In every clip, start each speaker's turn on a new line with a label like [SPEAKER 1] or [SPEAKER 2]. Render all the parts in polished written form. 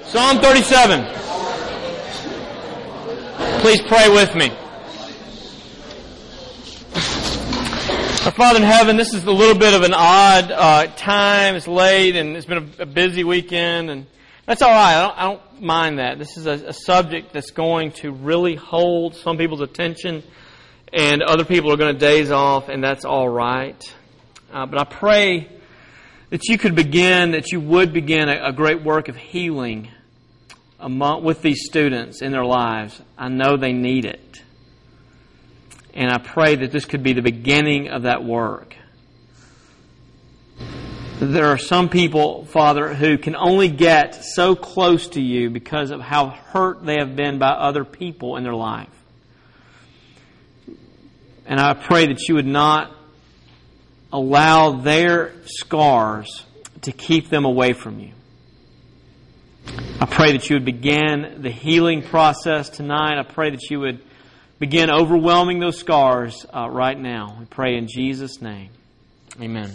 [SPEAKER 1] Psalm 37. Please pray with me. Our Father in heaven, this is a little bit of an odd time. It's late and it's been a busy weekend, and that's all right. I don't mind that. This is a subject that's going to really hold some people's attention, and other people are going to daze off, and that's all right. But I pray that you would begin a great work of healing with these students in their lives. I know they need it. And I pray that this could be the beginning of that work. There are some people, Father, who can only get so close to you because of how hurt they have been by other people in their life. And I pray that you would not allow their scars to keep them away from you. I pray that you would begin the healing process tonight. I pray that you would begin overwhelming those scars right now. We pray in Jesus' name. Amen.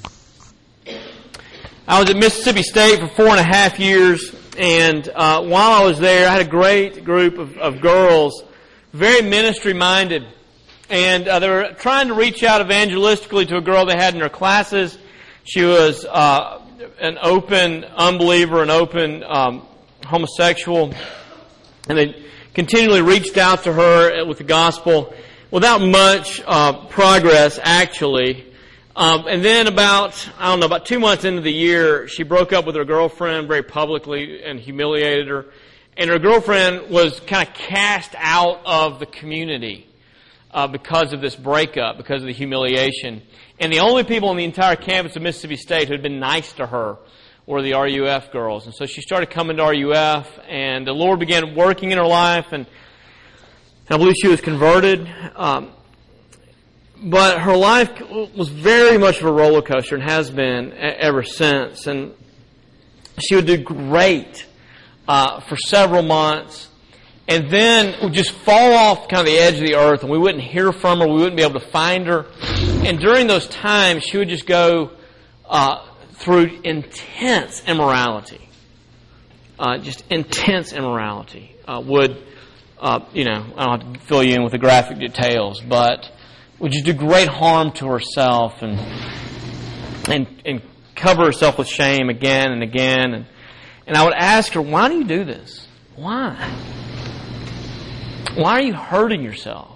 [SPEAKER 1] I was at Mississippi State for 4.5 years, and while I was there, I had a great group of girls, very ministry-minded, and they were trying to reach out evangelistically to a girl they had in their classes. She was an open unbeliever, an open homosexual, and they continually reached out to her with the gospel without much progress, actually. And then about 2 months into the year, she broke up with her girlfriend very publicly and humiliated her. And her girlfriend was kind of cast out of the community because of this breakup, because of the humiliation. And the only people on the entire campus of Mississippi State who had been nice to her were the RUF girls. And so she started coming to RUF, and the Lord began working in her life, and I believe she was converted. But her life was very much of a roller coaster and has been ever since. And she would do great for several months, and then would just fall off kind of the edge of the earth, and we wouldn't hear from her, we wouldn't be able to find her. And during those times, she would just go through intense immorality. Just intense immorality. I don't have to fill you in with the graphic details, but would just do great harm to herself and cover herself with shame again and again. And I would ask her, why do you do this? Why? Why are you hurting yourself?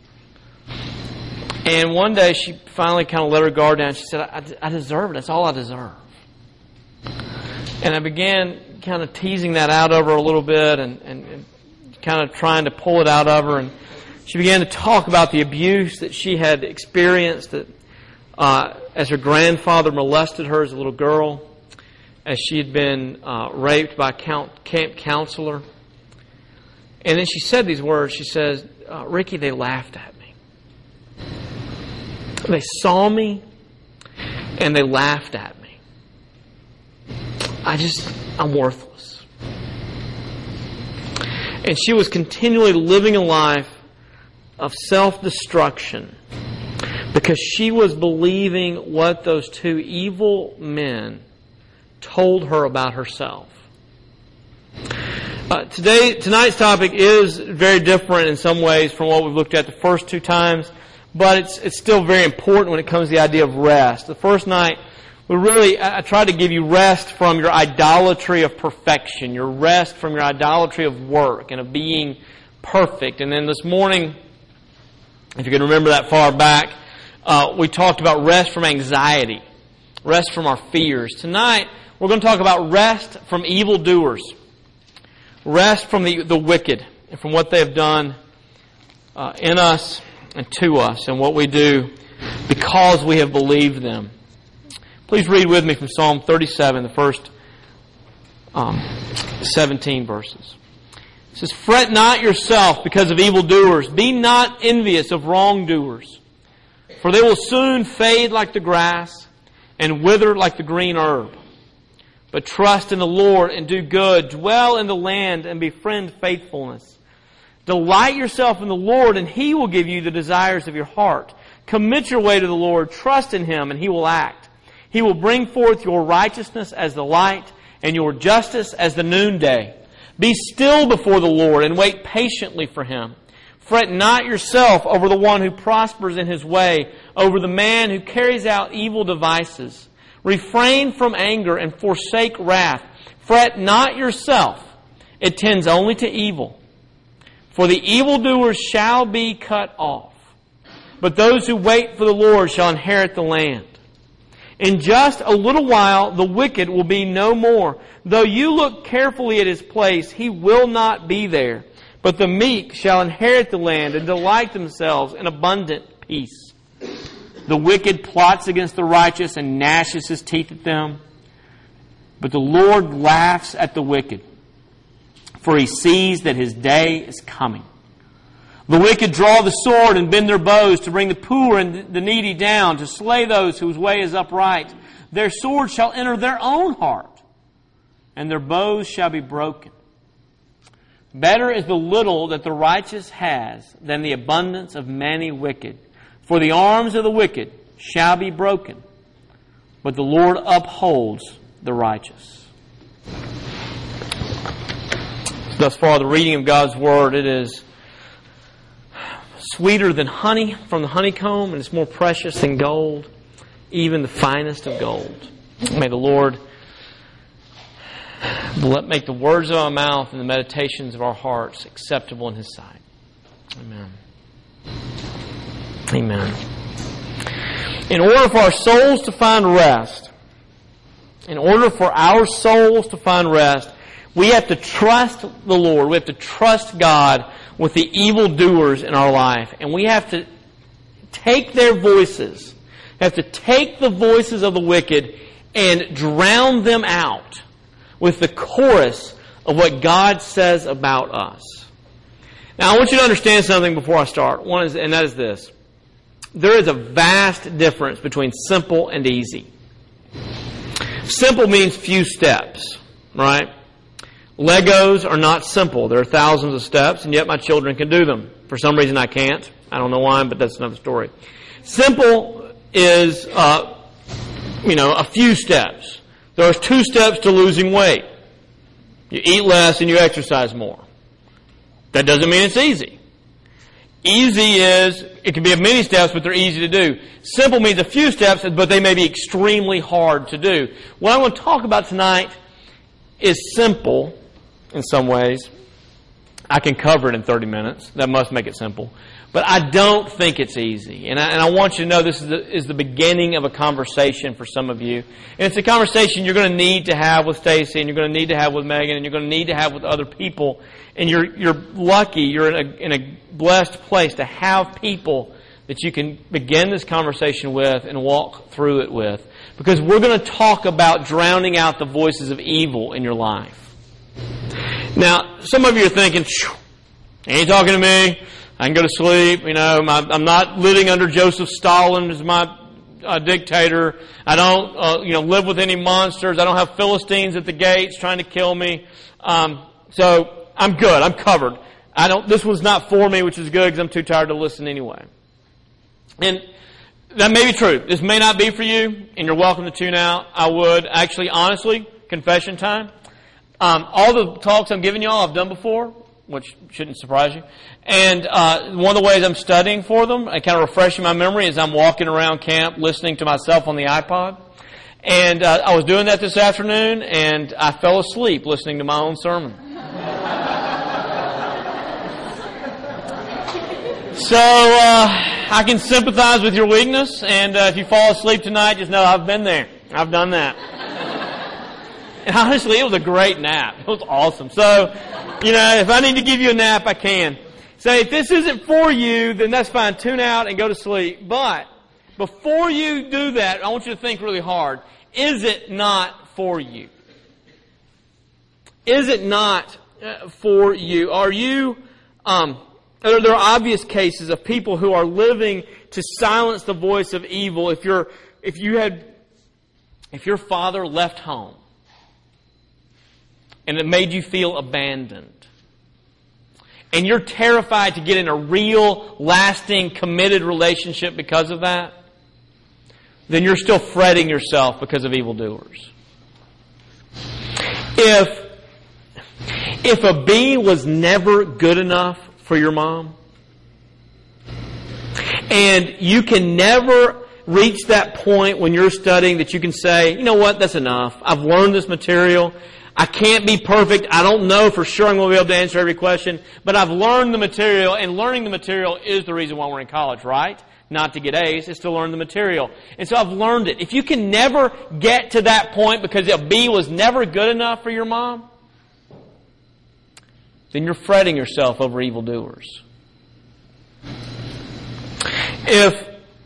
[SPEAKER 1] And one day she finally kind of let her guard down. She said, I deserve it. That's all I deserve. And I began kind of teasing that out of her a little bit and kind of trying to pull it out of her. And she began to talk about the abuse that she had experienced as her grandfather molested her as a little girl, as she had been raped by a camp counselor. And then she said these words. She says, Ricky, they laughed at me. They saw me and they laughed at me. I'm worthless. And she was continually living a life of self-destruction because she was believing what those two evil men told her about herself. Tonight's topic is very different in some ways from what we've looked at the first two times, but it's still very important when it comes to the idea of rest. The first night, I tried to give you rest from your idolatry of perfection, your rest from your idolatry of work and of being perfect. And then this morning, if you can remember that far back, we talked about rest from anxiety, rest from our fears. Tonight, we're going to talk about rest from evildoers, rest from the wicked and from what they have done in us and to us and what we do because we have believed them. Please read with me from Psalm 37, the first 17 verses. It says, "Fret not yourself because of evildoers. Be not envious of wrongdoers. For they will soon fade like the grass and wither like the green herb. But trust in the Lord and do good. Dwell in the land and befriend faithfulness. Delight yourself in the Lord, and He will give you the desires of your heart. Commit your way to the Lord. Trust in Him, and He will act. He will bring forth your righteousness as the light and your justice as the noonday. Be still before the Lord and wait patiently for Him. Fret not yourself over the one who prospers in his way, over the man who carries out evil devices. Refrain from anger and forsake wrath. Fret not yourself. It tends only to evil. For the evildoers shall be cut off. But those who wait for the Lord shall inherit the land. In just a little while the wicked will be no more. Though you look carefully at his place, he will not be there. But the meek shall inherit the land and delight themselves in abundant peace. The wicked plots against the righteous and gnashes his teeth at them. But the Lord laughs at the wicked, for He sees that his day is coming. The wicked draw the sword and bend their bows to bring the poor and the needy down, to slay those whose way is upright. Their sword shall enter their own heart, and their bows shall be broken. Better is the little that the righteous has than the abundance of many wicked. For the arms of the wicked shall be broken, but the Lord upholds the righteous. Thus far, the reading of God's Word, it is sweeter than honey from the honeycomb, and it's more precious than gold, even the finest of gold. May the Lord make the words of our mouth and the meditations of our hearts acceptable in His sight. Amen. Amen. In order for our souls to find rest, we have to trust the Lord. We have to trust God with the evildoers in our life. And we have to take their voices, have to take the voices of the wicked and drown them out with the chorus of what God says about us. Now, I want you to understand something before I start. One is, and that is this. There is a vast difference between simple and easy. Simple means few steps, right? Legos are not simple. There are thousands of steps, and yet my children can do them. For some reason I can't. I don't know why, but that's another story. Simple is, a few steps. There are 2 steps to losing weight. You eat less and you exercise more. That doesn't mean it's easy. Easy is, it can be many steps, but they're easy to do. Simple means a few steps, but they may be extremely hard to do. What I want to talk about tonight is simple in some ways. I can cover it in 30 minutes. That must make it simple. But I don't think it's easy. And I want you to know this is the beginning of a conversation for some of you. And it's a conversation you're going to need to have with Stacy, and you're going to need to have with Megan, and you're going to need to have with other people. And you're lucky, you're in a blessed place to have people that you can begin this conversation with and walk through it with. Because we're going to talk about drowning out the voices of evil in your life. Now, some of you are thinking, he ain't talking to me. I can go to sleep. I'm not living under Joseph Stalin as my dictator. I don't, live with any monsters. I don't have Philistines at the gates trying to kill me. So I'm good. I'm covered. This was not for me, which is good because I'm too tired to listen anyway. And that may be true. This may not be for you, and you're welcome to tune out. I would actually, honestly, confession time. All the talks I'm giving y'all I've done before, which shouldn't surprise you. And one of the ways I'm studying for them, and kind of refreshing my memory, is I'm walking around camp listening to myself on the iPod. And I was doing that this afternoon, and I fell asleep listening to my own sermon. So I can sympathize with your weakness, and if you fall asleep tonight, just know I've been there. I've done that. And honestly, it was a great nap. It was awesome. So, if I need to give you a nap, I can. So if this isn't for you, then that's fine. Tune out and go to sleep. But before you do that, I want you to think really hard. Is it not for you? Is it not for you? Are you... There are obvious cases of people who are living to silence the voice of evil. If your father left home and it made you feel abandoned, and you're terrified to get in a real, lasting, committed relationship because of that, then you're still fretting If a B was never good enough for your mom, and you can never reach that point when you're studying that you can say, you know what, that's enough. I've learned this material. I can't be perfect. I don't know for sure I'm going to be able to answer every question, but I've learned the material, and learning the material is the reason why we're in college, right? Not to get A's, it's to learn the material. And so I've learned it. If you can never get to that point because a B was never good enough for your mom, then you're fretting yourself over evildoers. If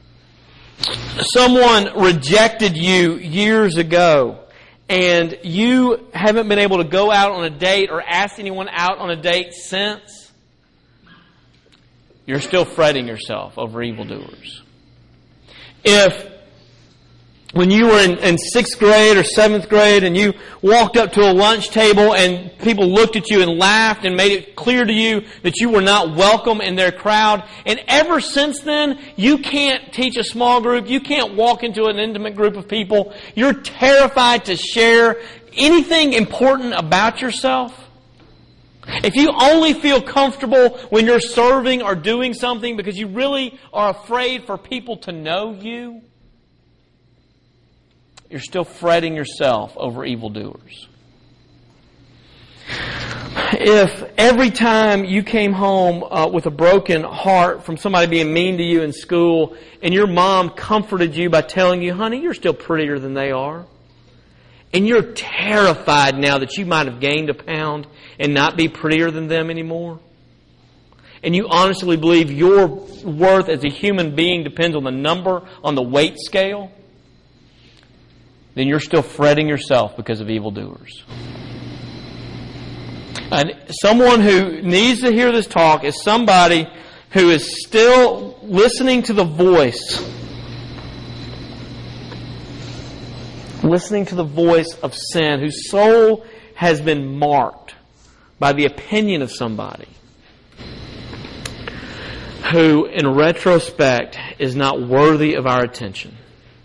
[SPEAKER 1] someone rejected you years ago and you haven't been able to go out on a date or ask anyone out on a date since, you're still fretting yourself over evildoers. If when you were in 6th grade or 7th grade and you walked up to a lunch table and people looked at you and laughed and made it clear to you that you were not welcome in their crowd, and ever since then, you can't teach a small group, you can't walk into an intimate group of people, you're terrified to share anything important about yourself. If you only feel comfortable when you're serving or doing something because you really are afraid for people to know you, you're still fretting yourself over evildoers. If every time you came home with a broken heart from somebody being mean to you in school and your mom comforted you by telling you, honey, you're still prettier than they are, and you're terrified now that you might have gained a pound and not be prettier than them anymore, and you honestly believe your worth as a human being depends on the number on the weight scale, then you're still fretting yourself because of evildoers. And someone who needs to hear this talk is somebody who is still listening to the voice of sin, whose soul has been marked by the opinion of somebody who, in retrospect, is not worthy of our attention.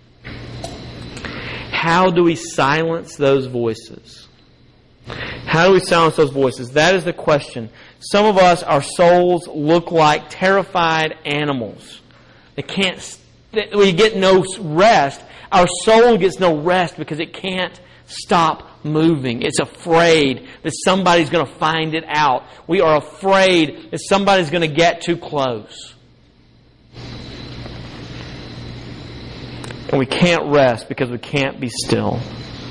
[SPEAKER 1] How do we silence those voices? How do we silence those voices? That is the question. Some of us, our souls look like terrified animals. We get no rest. Our soul gets no rest because it can't stop moving. It's afraid that somebody's going to find it out. We are afraid that somebody's going to get too close. And we can't rest because we can't be still.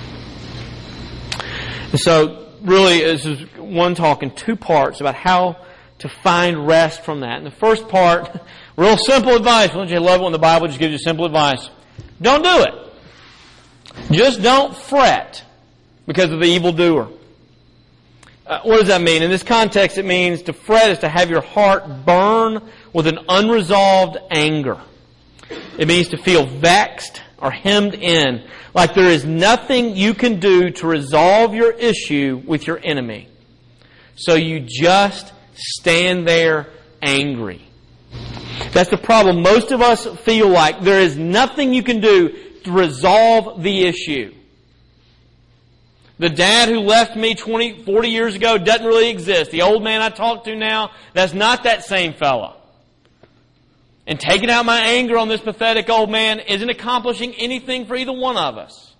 [SPEAKER 1] And so, really, this is one talk in 2 parts about how to find rest from that. And the first part, real simple advice. Don't you love it when the Bible just gives you simple advice? Don't do it. Just don't fret because of the evildoer. What does that mean? In this context, it means to fret is to have your heart burn with an unresolved anger. It means to feel vexed or hemmed in, like there is nothing you can do to resolve your issue with your enemy. So you just stand there angry. That's the problem. Most of us feel like there is nothing you can do to resolve the issue. The dad who left me 20, 40 years ago doesn't really exist. The old man I talk to now, that's not that same fella. And taking out my anger on this pathetic old man isn't accomplishing anything for either one of us.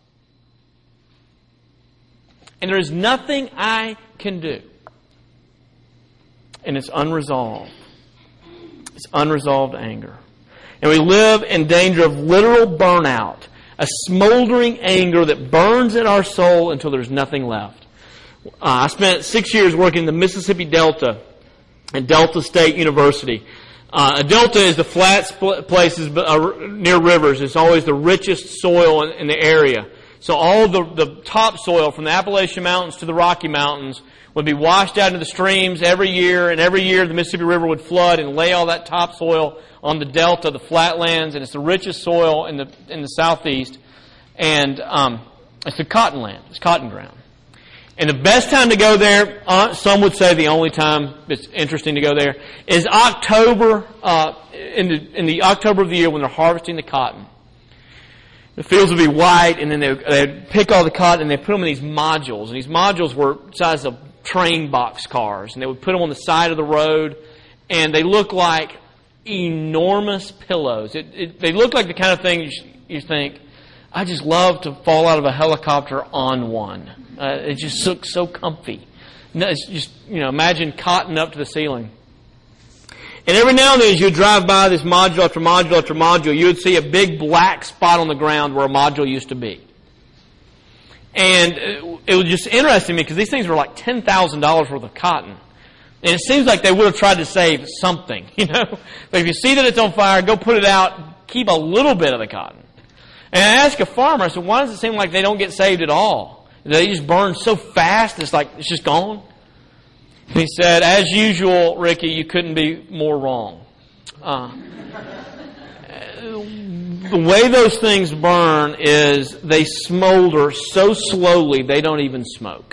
[SPEAKER 1] And there is nothing I can do. And it's unresolved. It's unresolved anger. And we live in danger of literal burnout, a smoldering anger that burns in our soul until there's nothing left. I spent 6 years working in the Mississippi Delta at Delta State University. A delta is the flat places near rivers. It's always the richest soil in the area. So all the topsoil from the Appalachian Mountains to the Rocky Mountains would be washed out into the streams every year, and every year the Mississippi River would flood and lay all that topsoil on the delta, the flatlands, and it's the richest soil in the southeast. And it's the cotton land. It's cotton ground. And the best time to go there, some would say the only time it's interesting to go there, is October, in the October of the year when they're harvesting the cotton. The fields would be white, and then they'd pick all the cotton and they'd put them in these modules. And these modules were the size of train box cars, and they would put them on the side of the road, and they look like enormous pillows. They look like the kind of thing you think, I just love to fall out of a helicopter on one. It just looks so comfy. It's just, imagine cotton up to the ceiling. And every now and then as you drive by this module after module after module, you would see a big black spot on the ground where a module used to be. And it was just interesting to me because these things were like $10,000 worth of cotton. And it seems like they would have tried to save something, But if you see that it's on fire, go put it out, keep a little bit of the cotton. And I asked a farmer, I said, why does it seem like they don't get saved at all? They just burn so fast, it's like it's just gone? And he said, as usual, Ricky, you couldn't be more wrong. The way those things burn is they smolder so slowly they don't even smoke.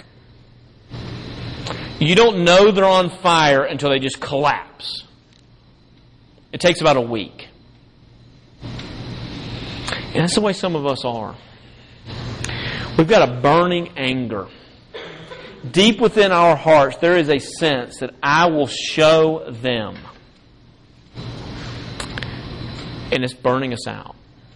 [SPEAKER 1] You don't know they're on fire until they just collapse. It takes about a week. And that's the way some of us are. We've got a burning anger. Deep within our hearts, there is a sense that I will show them. And it's burning us out.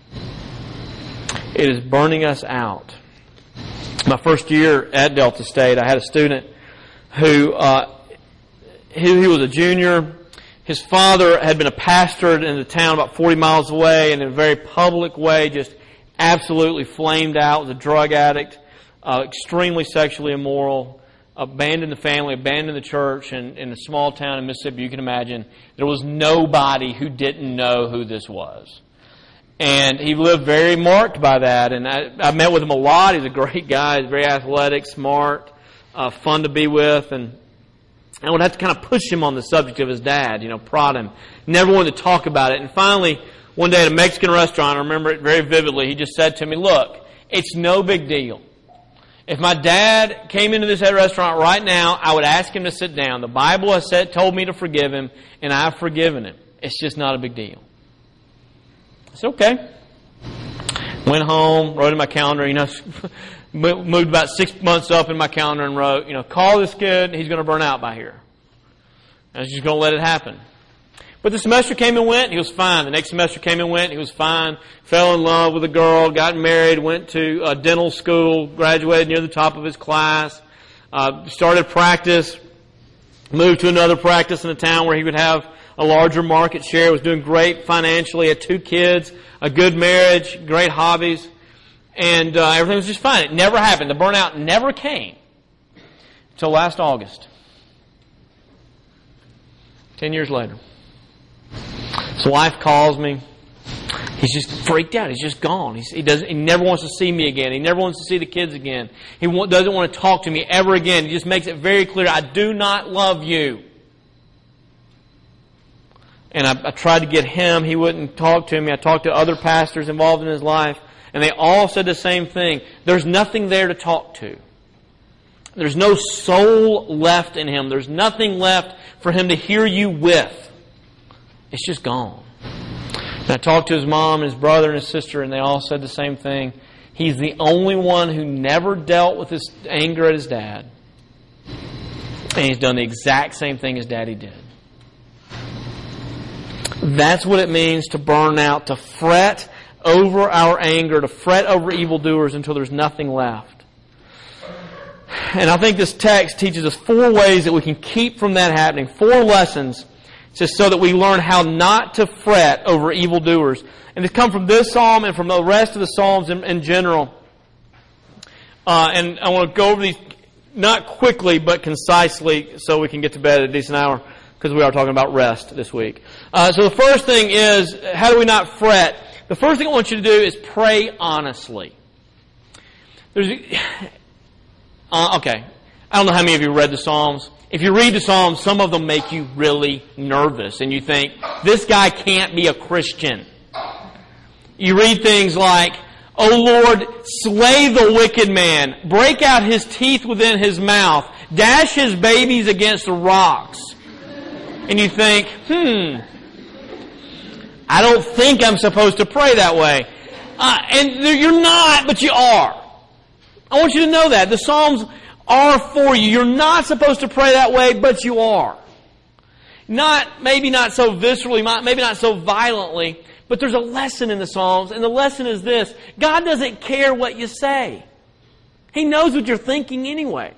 [SPEAKER 1] It is burning us out. My first year at Delta State, I had a student who he was a junior. His father had been a pastor in the town about 40 miles away, and in a very public way, just absolutely flamed out, was a drug addict, extremely sexually immoral, abandoned the family, abandoned the church, and in a small town in Mississippi, you can imagine, there was nobody who didn't know who this was. And he lived very marked by that, and I met with him a lot. He's a great guy. He's very athletic, smart, fun to be with, and I would have to kind of push him on the subject of his dad, prod him. Never wanted to talk about it. And finally, one day at a Mexican restaurant, I remember it very vividly, he just said to me, look, it's no big deal. If my dad came into this restaurant right now, I would ask him to sit down. The Bible has told me to forgive him, and I've forgiven him. It's just not a big deal. I said, okay. Went home, wrote in my calendar, moved about 6 months up in my calendar and wrote, call this kid, he's going to burn out by here. I was just going to let it happen. But the semester came and went, he was fine. The next semester came and went, he was fine. Fell in love with a girl, got married, went to dental school, graduated near the top of his class, started practice, moved to another practice in a town where he would have a larger market share, was doing great financially, had 2 kids, a good marriage, great hobbies, and everything was just fine. It never happened. The burnout never came until last August. 10 years later. His wife calls me. He's just freaked out. He's just gone. He never wants to see me again. He never wants to see the kids again. He doesn't want to talk to me ever again. He just makes it very clear, I do not love you. And I tried to get him. He wouldn't talk to me. I talked to other pastors involved in his life, and they all said the same thing. There's nothing there to talk to. There's no soul left in him. There's nothing left for him to hear you with. It's just gone. And I talked to his mom and his brother and his sister, and they all said the same thing. He's the only one who never dealt with his anger at his dad. And he's done the exact same thing his daddy did. That's what it means to burn out, to fret over our anger, to fret over evildoers until there's nothing left. And I think this text teaches us 4 ways that we can keep from that happening. 4 lessons just so that we learn how not to fret over evildoers. And it's come from this psalm and from the rest of the psalms in general. And I want to go over these not quickly but concisely so we can get to bed at a decent hour, because we are talking about rest this week. So the first thing is, how do we not fret? The first thing I want you to do is pray honestly. Okay. I don't know how many of you read the Psalms. If you read the Psalms, some of them make you really nervous, and you think, this guy can't be a Christian. You read things like, O Lord, slay the wicked man, break out his teeth within his mouth, dash his babies against the rocks. And you think, I don't think I'm supposed to pray that way. And you're not, but you are. I want you to know that. The Psalms are for you. You're not supposed to pray that way, but you are. Maybe not so viscerally, maybe not so violently, but there's a lesson in the Psalms, and the lesson is this: God doesn't care what you say. He knows what you're thinking anyway.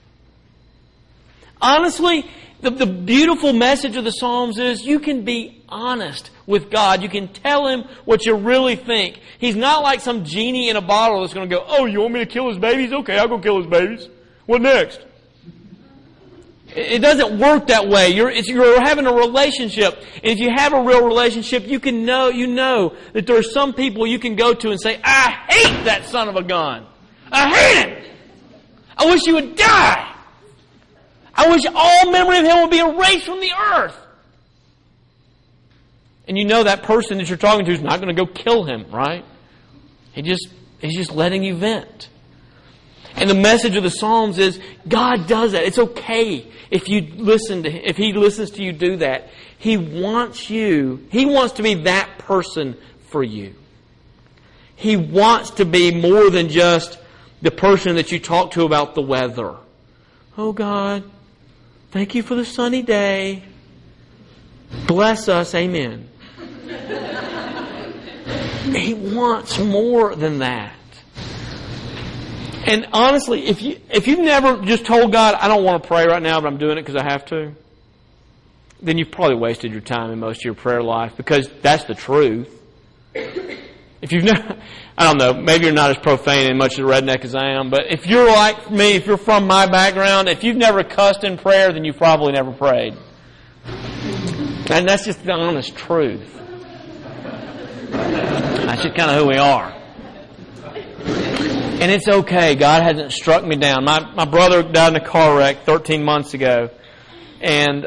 [SPEAKER 1] Honestly, the beautiful message of the Psalms is you can be honest with God. You can tell Him what you really think. He's not like some genie in a bottle that's going to go, "Oh, you want me to kill his babies? Okay, I'll go kill his babies. What next?" It doesn't work that way. You're having a relationship. And if you have a real relationship, you know that there are some people you can go to and say, "I hate that son of a gun. I hate him. I wish he would die. I wish all memory of him would be erased from the earth." And you know that person that you're talking to is not going to go kill him, right? He's just letting you vent. And the message of the Psalms is God does that. It's okay if He listens to you do that. He wants to be that person for you. He wants to be more than just the person that you talk to about the weather. "Oh God, thank you for the sunny day. Bless us, amen." He wants more than that. And honestly, if you've never just told God, "I don't want to pray right now, but I'm doing it because I have to," then you've probably wasted your time in most of your prayer life, because that's the truth. If you've never, I don't know, maybe you're not as profane and much of a redneck as I am, but if you're like me, if you're from my background, if you've never cussed in prayer, then you've probably never prayed. And that's just the honest truth. That's just kind of who we are. And it's okay. God hasn't struck me down. My brother died in a car wreck 13 months ago. And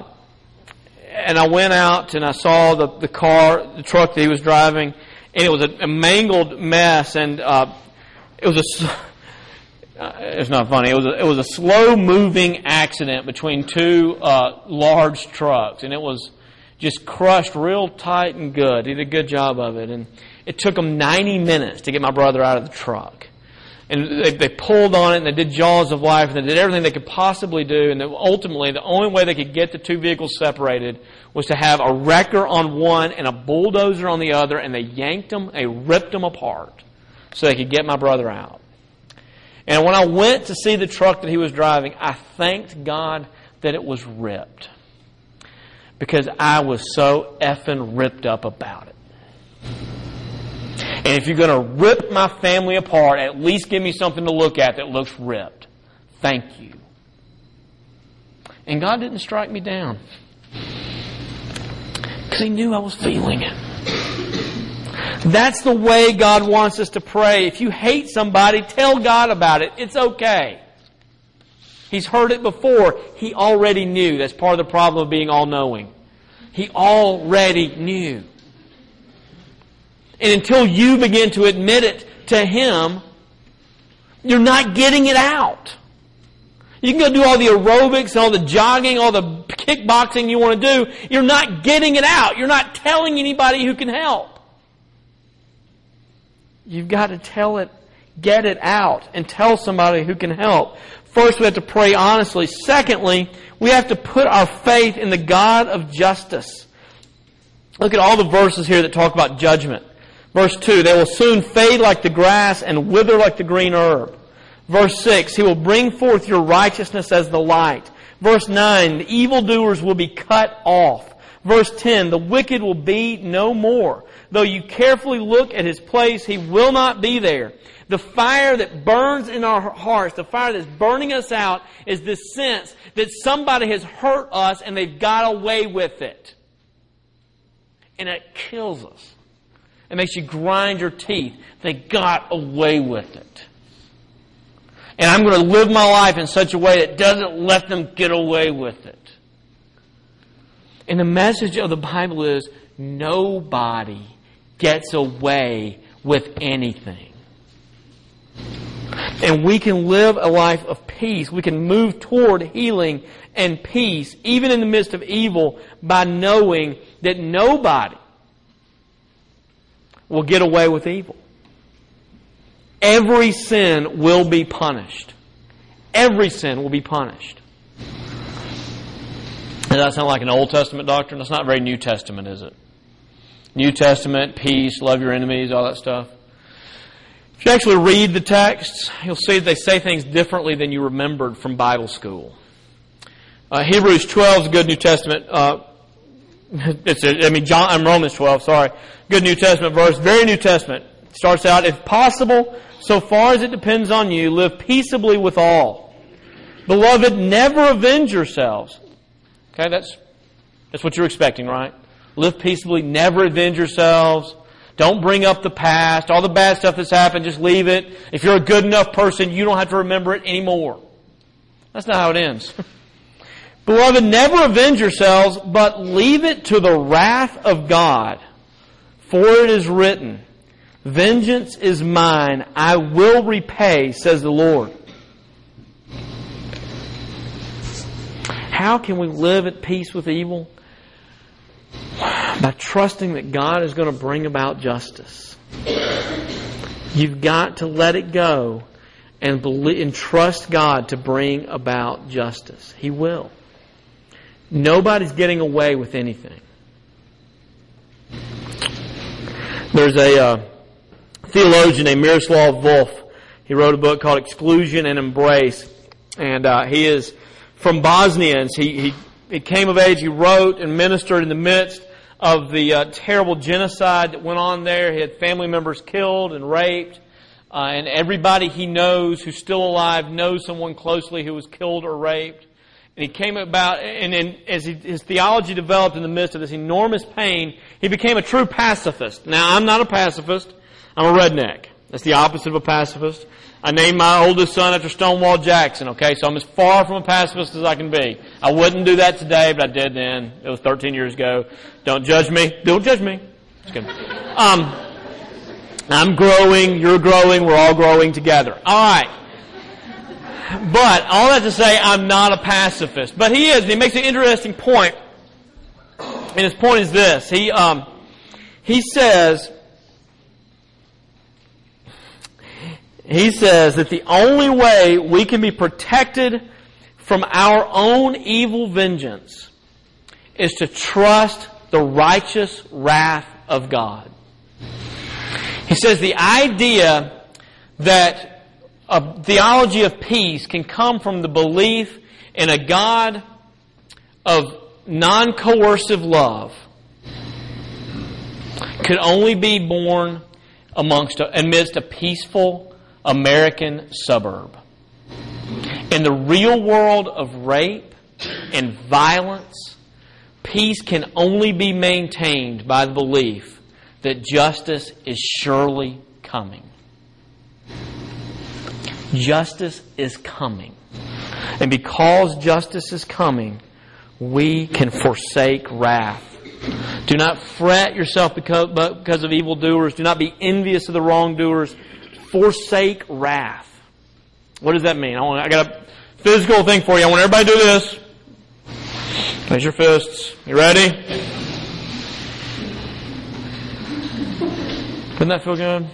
[SPEAKER 1] I went out and I saw the truck that he was driving, and it was a mangled mess. And it's not funny. It was a slow moving accident between two large trucks, and it was just crushed real tight and good. He did a good job of it, and it took them 90 minutes to get my brother out of the truck. And they pulled on it, and they did jaws of life, and they did everything they could possibly do. And ultimately, the only way they could get the two vehicles separated was to have a wrecker on one and a bulldozer on the other, and they ripped them apart so they could get my brother out. And when I went to see the truck that he was driving, I thanked God that it was ripped, because I was so effing ripped up about it. And if you're going to rip my family apart, at least give me something to look at that looks ripped. Thank you. And God didn't strike me down, because He knew I was feeling it. That's the way God wants us to pray. If you hate somebody, tell God about it. It's okay. He's heard it before. He already knew. That's part of the problem of being all-knowing. He already knew. And until you begin to admit it to Him, you're not getting it out. You can go do all the aerobics, all the jogging, all the kickboxing you want to do. You're not getting it out. You're not telling anybody who can help. You've got to tell it, get it out, and tell somebody who can help. First, we have to pray honestly. Secondly, we have to put our faith in the God of justice. Look at all the verses here that talk about judgment. Verse 2, "They will soon fade like the grass and wither like the green herb." Verse 6, "He will bring forth your righteousness as the light." Verse 9, "The evildoers will be cut off." Verse 10, "The wicked will be no more. Though you carefully look at his place, he will not be there." The fire that burns in our hearts, the fire that's burning us out, is this sense that somebody has hurt us and they've got away with it. And it kills us. It makes you grind your teeth. They got away with it. And I'm going to live my life in such a way that doesn't let them get away with it. And the message of the Bible is nobody gets away with anything. And we can live a life of peace. We can move toward healing and peace, even in the midst of evil, by knowing that nobody will get away with evil. Every sin will be punished. every sin will be punished. Does that sound like an Old Testament doctrine? That's not very New Testament, is it? New Testament, peace, love your enemies, all that stuff. If you actually read the texts, you'll see they say things differently than you remembered from Bible school. Hebrews 12 is a good New Testament. Romans 12, sorry. Good New Testament verse. Very New Testament. It starts out, if possible, so far as it depends on you, live peaceably with all. Beloved, never avenge yourselves. Okay, that's what you're expecting, right? Live peaceably, never avenge yourselves. Don't bring up the past. All the bad stuff that's happened, just leave it. If you're a good enough person, you don't have to remember it anymore. That's not how it ends. Beloved, never avenge yourselves, but leave it to the wrath of God. For it is written, vengeance is mine, I will repay, says the Lord. How can we live at peace with evil? By trusting that God is going to bring about justice. You've got to let it go and trust God to bring about justice. He will. Nobody's getting away with anything. There's a theologian named Miroslav Volf. He wrote a book called Exclusion and Embrace. And he is from Bosnia. And he came of age. He wrote and ministered in the midst of the terrible genocide that went on there. He had family members killed and raped. And everybody he knows who's still alive knows someone closely who was killed or raped. And he came about, and as his theology developed in the midst of this enormous pain, he became a true pacifist. Now, I'm not a pacifist. I'm a redneck. That's the opposite of a pacifist. I named my oldest son after Stonewall Jackson, okay? So I'm as far from a pacifist as I can be. I wouldn't do that today, but I did then. It was 13 years ago. Don't judge me. Don't judge me. Just kidding. I'm growing. You're growing. We're all growing together. All right. But all that to say, I'm not a pacifist. But he is. And he makes an interesting point. And his point is this. He says that the only way we can be protected from our own evil vengeance is to trust the righteous wrath of God. He says the idea that a theology of peace can come from the belief in a God of non-coercive love could only be born amidst a peaceful American suburb. In the real world of rape and violence, peace can only be maintained by the belief that justice is surely coming. Justice is coming. And because justice is coming, we can forsake wrath. Do not fret yourself because of evildoers. Do not be envious of the wrongdoers. Forsake wrath. What does that mean? I got a physical thing for you. I want everybody to do this. Raise your fists. You ready? Doesn't that feel good?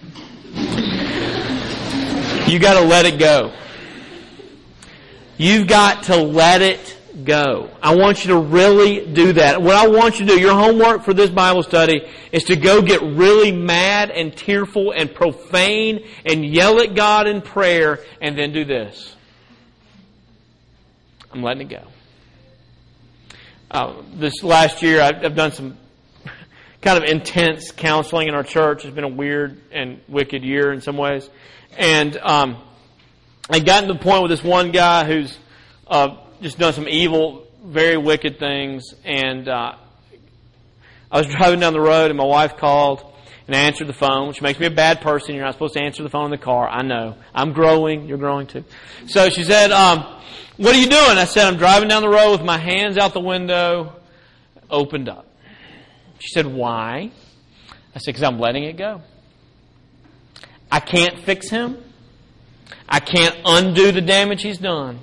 [SPEAKER 1] You got to let it go. You've got to let it go. I want you to really do that. What I want you to do, your homework for this Bible study, is to go get really mad and tearful and profane and yell at God in prayer and then do this. I'm letting it go. This last year, I've done some kind of intense counseling in our church. It's been a weird and wicked year in some ways. And I got to the point with this one guy who's just done some evil, very wicked things. And I was driving down the road and my wife called and I answered the phone, which makes me a bad person. You're not supposed to answer the phone in the car. I know. I'm growing. You're growing too. So she said, what are you doing? I said, I'm driving down the road with my hands out the window, opened up. She said, why? I said, because I'm letting it go. I can't fix him. I can't undo the damage he's done.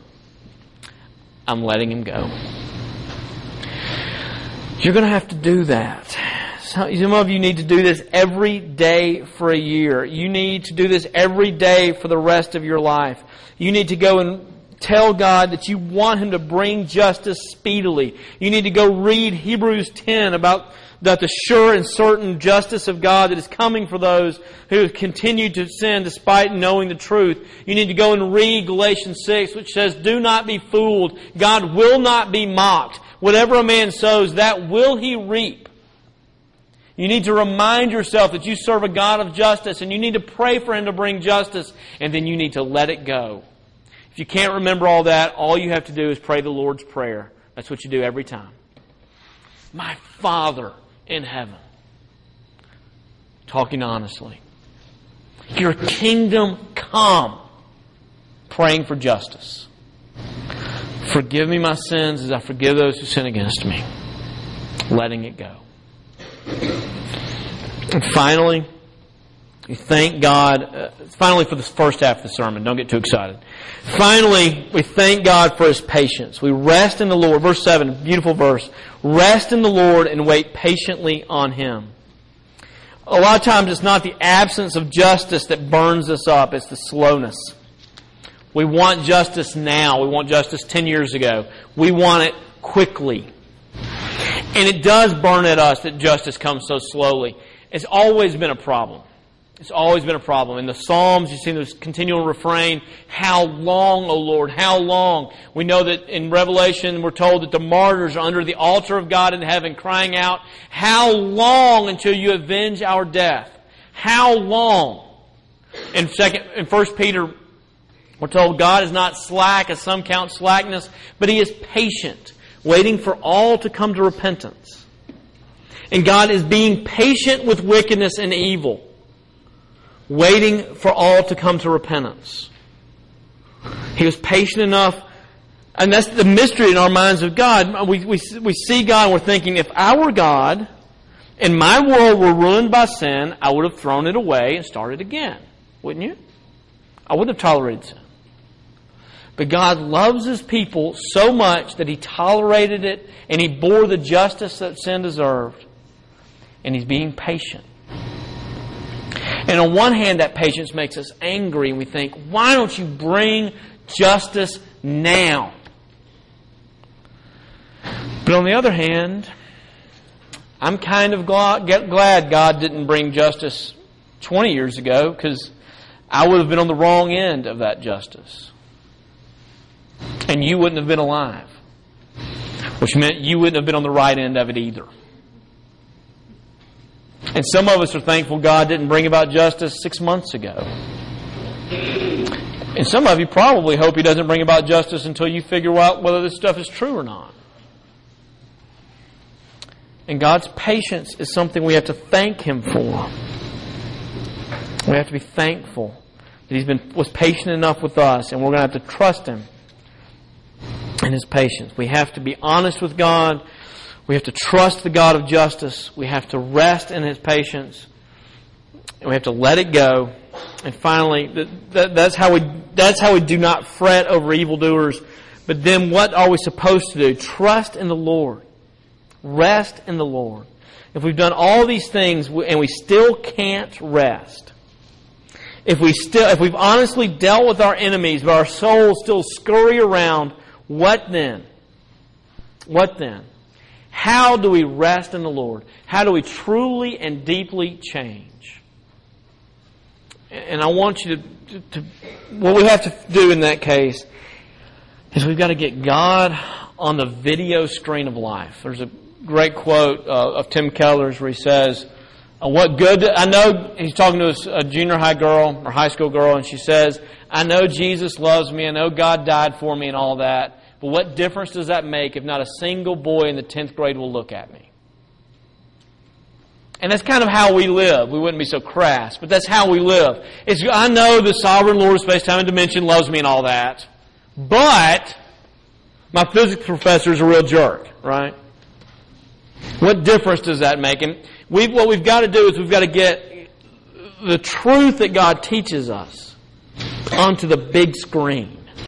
[SPEAKER 1] I'm letting him go. You're going to have to do that. Some of you need to do this every day for a year. You need to do this every day for the rest of your life. You need to go and tell God that you want Him to bring justice speedily. You need to go read Hebrews 10 about the sure and certain justice of God that is coming for those who continue to sin despite knowing the truth. You need to go and read Galatians 6, which says, do not be fooled. God will not be mocked. Whatever a man sows, that will he reap. You need to remind yourself that you serve a God of justice, and you need to pray for Him to bring justice, and then you need to let it go. If you can't remember all that, all you have to do is pray the Lord's Prayer. That's what you do every time. My Father in heaven. Talking honestly. Your kingdom come. Praying for justice. Forgive me my sins as I forgive those who sin against me. Letting it go. And finally, we thank God. Finally, for the first half of the sermon. Don't get too excited. Finally, we thank God for His patience. We rest in the Lord. Verse 7, beautiful verse. Rest in the Lord and wait patiently on Him. A lot of times it's not the absence of justice that burns us up. It's the slowness. We want justice now. We want justice 10 years ago. We want it quickly. And it does burn at us that justice comes so slowly. It's always been a problem. It's always been a problem. In the Psalms, you see this continual refrain, how long, O Lord, how long? We know that in Revelation, we're told that the martyrs are under the altar of God in heaven crying out, how long until you avenge our death? How long? In 1 Peter, we're told God is not slack, as some count slackness, but He is patient, waiting for all to come to repentance. And God is being patient with wickedness and evil, waiting for all to come to repentance. He was patient enough, and that's the mystery in our minds of God. We see God and we're thinking, if I were God and my world were ruined by sin, I would have thrown it away and started again. Wouldn't you? I wouldn't have tolerated sin. But God loves His people so much that He tolerated it and He bore the justice that sin deserved. And He's being patient. And on one hand, that patience makes us angry, and we think, why don't you bring justice now? But on the other hand, I'm kind of glad God didn't bring justice 20 years ago, because I would have been on the wrong end of that justice. And you wouldn't have been alive. Which meant you wouldn't have been on the right end of it either. And some of us are thankful God didn't bring about justice 6 months ago. And some of you probably hope He doesn't bring about justice until you figure out whether this stuff is true or not. And God's patience is something we have to thank Him for. We have to be thankful that He was patient enough with us, and we're going to have to trust Him in His patience. We have to be honest with God. We have to trust the God of justice. We have to rest in His patience. And we have to let it go. And finally, that's how we do not fret over evildoers. But then what are we supposed to do? Trust in the Lord. Rest in the Lord. If we've done all these things and we still can't rest, if we've honestly dealt with our enemies, but our souls still scurry around, what then? What then? How do we rest in the Lord? How do we truly and deeply change? And I want you to what we have to do in that case is we've got to get God on the video screen of life. There's a great quote of Tim Keller's where he says, "What good?" I know he's talking to a junior high girl or high school girl, and she says, "I know Jesus loves me. I know God died for me, and all that. But what difference does that make if not a single boy in the 10th grade will look at me?" And that's kind of how we live. We wouldn't be so crass, but that's how we live. I know the sovereign Lord of space, time, and dimension loves me and all that, but my physics professor is a real jerk, right? What difference does that make? And what we've got to do is we've got to get the truth that God teaches us onto the big screen.